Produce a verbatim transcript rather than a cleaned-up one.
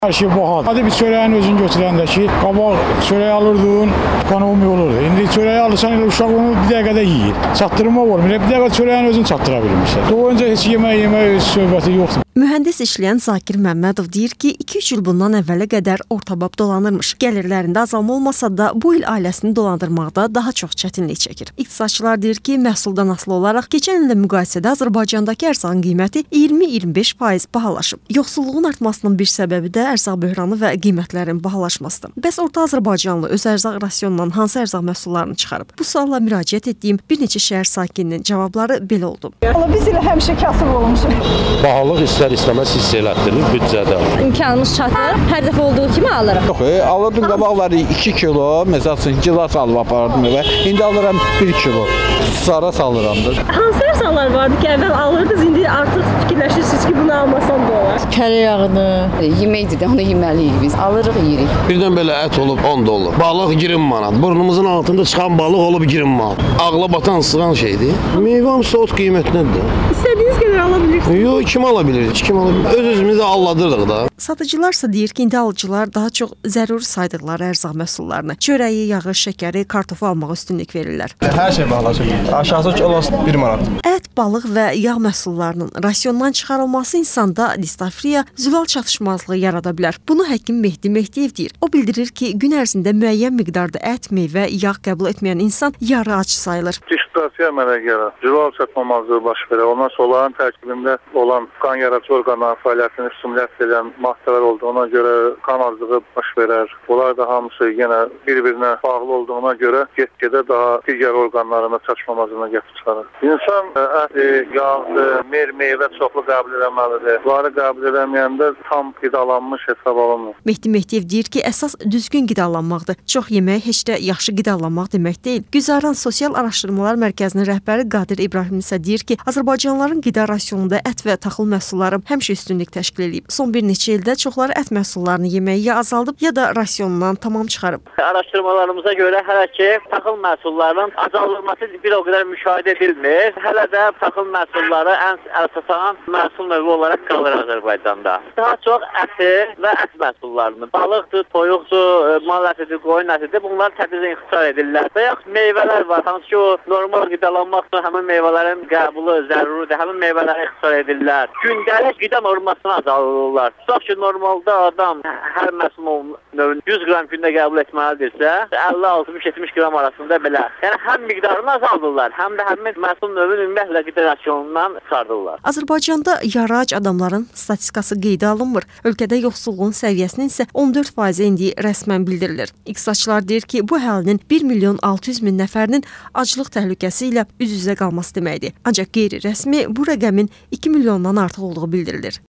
Her şey bahadır. Hadi bir çöreğin özünü götürəndə ki, qabaq çöreği alırdın, ekonomi olurdu. İndi çöreği alırsan elə uşaq onu bir dəqiqədə yeyir. Çatdırma olmur. Bir dəqiqə çöreğin özünü çatdıra bilmişlər. Doyunca heç yemək yemək söhbəti yoxdur. Mühəndis işləyən Zakir Məmmədov deyir ki, iki üç il bundan əvvələ qədər ortabab dolanırmış. Gəlirlərində azalma olmasa da bu il ailəsini dolandırmaqda daha çox çətinlik çəkir. İqtisadçılar deyir ki, məhsuldan asılı olaraq keçən illə müqayisədə Azərbaycandakı ərzağın qiyməti iyirmi iyirmi beş faiz bahalaşıb. Yoxsulluğun artmasının bir səbəbi də ərzaq böhranı və qiymətlərin bahalaşmasıdır. Bəs orta Azərbaycanlı öz ərzaq rasionundan hansı ərzaq məhsullarını çıxarıb? Bu sualla müraciət etdiyim bir neçə şəhər sakininin cavabları belə oldu. Biz elə həmişə kasıb olmuşuq. Bahalıq istər-istəməz hiss elətdirir büdcədə. İmkanımız çatır. Hər dəfə olduğu kimi alırıq. Yox, e, alırdım qabaqları iki kilo, məsəl üçün gilas alıb apardım evə. İndi alıram bir kilo. Sara salıramdır. Hansı ərzaqlar vardı ki, əvvəl alırdınız, indi artıq fikirləşirsiniz ki, bunu almasam da olar? Kərə yağını, yeməkdir də, onu yeməliyik biz. Alırıq, yeyirik. Birdən belə ət olub on dollar. Balıq yirmi manat. Burnumuzun altında çıxan balıq olub yirmi manat. Ağla batan sığan şeydir. Meyvəm ot qiymətlidir. İstədiyiniz qədər ala bilirsiniz. Yox, kim ala bilir? Kim ala bilir? Öz-özümüzü alladırıq da. Satıcılarsa deyir ki, indi alıcılar daha çox zəruri saydıqları ərzaq məhsullarını, çörəyi, yağı, şəkəri, kartofu almağa üstünlük verirlər. Hər şey bahalaşır. Aşağısı kilosu bir manat. Ət, balıq və yağ məhsullarının rasiondan çıxarılması insanda distafriya, zülal çatışmazlığı yarada bilər. Bunu həkim Mehdi Mehdiyev deyir. O bildirir ki, gün ərzində müəyyən miqdarda ət, meyvə, yağ qəbul etməyən insan yarı ac sayılır. Distofiya əmələ gəlir. Zülal çatmamazlığı baş verir. Ondan sonra onların tərkibində olan qan yaradıcı orqanların fəaliyyətini stimulyasiya edən maddələr olduğuna görə qan azlığı baş verər. Bunlar da hamısı yenə bir-birinə bağlı olduğuna görə get-gedə daha digər orqanlarına çatışmamazlığına gətirib çıxarır. İnsan ət, yağ, mer, meyvə çoxlu qəbul etməlidir. Bunları qəbul edəməyəndə tam qidalanmış hesab alınmır. Mehdi Mehdiyev deyir ki, əsas düzgün qidalanmaqdır. Çox yemək heç də yaxşı qidalanmaq demək deyil. Güzaran Sosial Araşdırmalar Mərkəzinin rəhbəri Qadir İbrahim isə deyir ki, Azərbaycanlıların qida rasionunda ət və taxıl məhsulları həmişə üstünlük təşkil edib. Son bir neçə ildə çoxları ət məhsullarını yeməyi ya azaldıb, ya da rasionundan tamam çıxarıb. Araşdırmalarımıza görə hələ ki, taxıl məhsullarının azaldılması bir o qədər müşahidə edilmir. Hələ də taxıl məhsulları ən əsasən məhsul növü olaraq qalır Azərbaycanda. Daha çox əti və ət məhsullarını, balıqdır, toyuqdur, mal ətidir, qoyun ətidir, bunlar tədricən ixtisar edirlər. Və yaxud meyvələr var, hansı ki, o normal qidalanmaq üçün həmin meyvələrin qəbulu zəruridir, həmin meyvələri ixtisar edirlər. Gündəlik qida normasını azaldırırlar. Tutaq ki, normalda adam hər məhsul növünü yüz qram gündə qəbul etməlidirsə, əlli altmış yetmiş qram arasında belə. Yəni, həm miqdarını azaldırlar, həm də həmin məhsul növünü ümumiyyətlə qida rasionundan çıxardırlar. Azərbaycanda yarı ac adamların statistikası qeydə alınmır. Ölkədə yoxsulluğun səviyyəsinin isə on dörd faiz endiyi rəsmən bildirilir. İqtisadçılar deyir ki, bu əhalinin bir milyon altı yüz min nəfərinin aclıq təhlükəsi ilə üz-üzə qalması deməkdir. Ancaq qeyri-rəsmi bu rəqəmin iki milyondan artıq olduğu bildirilir.